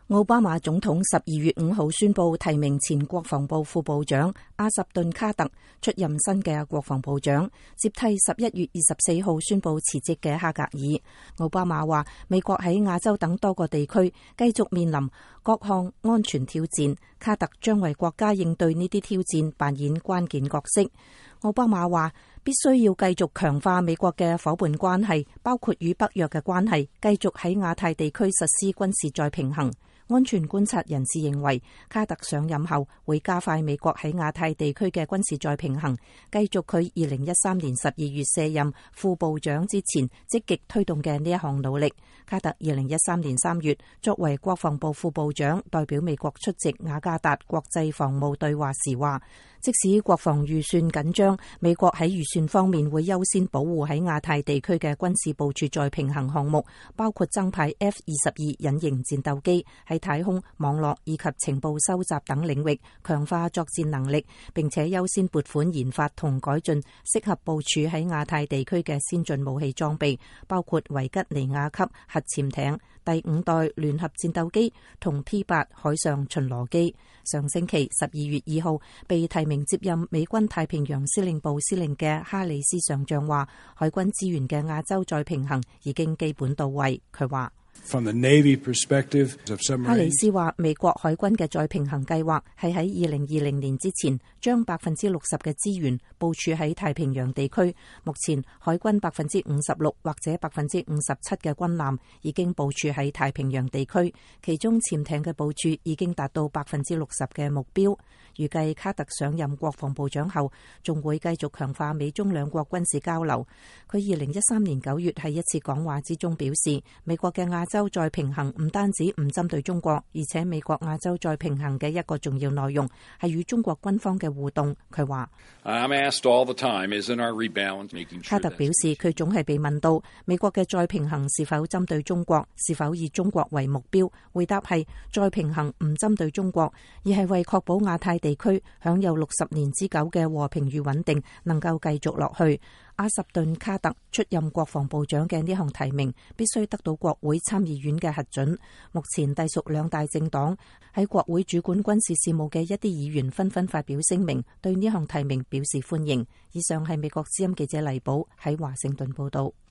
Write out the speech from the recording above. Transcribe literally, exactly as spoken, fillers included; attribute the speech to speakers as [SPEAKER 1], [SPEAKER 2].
[SPEAKER 1] 奧巴馬總統十二月五號宣布提名前國防部副部長阿什頓卡特出任新嘅國防部長，接替十一月二十四號宣布辭職嘅哈格爾。奧巴馬話，美國喺亞洲等多個地區繼續面臨各項安全挑戰，卡特將為國家應對呢啲挑戰扮演關鍵角色。奧巴馬話，必須要繼續強化美國嘅夥伴關係，包括與北約嘅關係，繼續喺亞太地區實施軍事再平衡。安全觀察人士認為，卡特上任後會加快美國喺亞太地區嘅軍事再平衡，繼續佢二零一三年十二月卸任副部長之前積極推動嘅呢一項努力。卡特二零一三年三月作為國防部副部長，代表美國出席雅加達國際防務對話時話，即使國防預算緊張，美國喺預算方面會優先保護喺亞太地區嘅軍事部署再平衡項目，包括增派 F 二十二隱形戰鬥機喺太空、網絡以及情報收集等領域強化作戰能力，並且優先撥款研發同改進適合部署喺亞太地區嘅先進武器裝備，包括維吉尼亞級核潛艇、第五代聯合戰鬥機同 P 八海上巡邏機。上星期十二月二號被提名接任美軍太平洋司令部司令嘅哈里斯上將話，海軍資源嘅亞洲再平衡已經基本到位。佢話，
[SPEAKER 2] From the Navy perspective of submarines，
[SPEAKER 1] 哈里斯話，美國海軍嘅再平衡計劃係喺二零二零年之前將百分之六十嘅資源部署喺太平洋地區。目前海軍百分之五十六或者百分之五十七嘅軍艦已經部署喺太平洋地區，其中潛艇嘅部署已經達到百分之六十嘅目標。預計卡特上任國防部長後，仲會繼續強化美中兩國軍事交流。佢二零一三年九月喺一次講話之中表示，美國嘅亞洲再平衡唔單止唔針對中國，而且美國亞洲再平衡嘅一個重要內容係與中國軍方嘅互動。佢話，卡特表示，佢總係被問到美國嘅再平衡是否針對中國，是否以中國為目標，回答係再平衡唔針對中國，而係為確保亞太地區享有六十年之久嘅和平與穩定能夠繼續落去。阿什頓卡特出任國防部長嘅呢項提名必須得到國會參議院嘅核准。目前隸屬兩大政黨喺國會主管軍事事務嘅一啲議員紛紛發表聲明，對呢項提名表示歡迎。以上係美國之音記者黎寶喺華盛頓報道。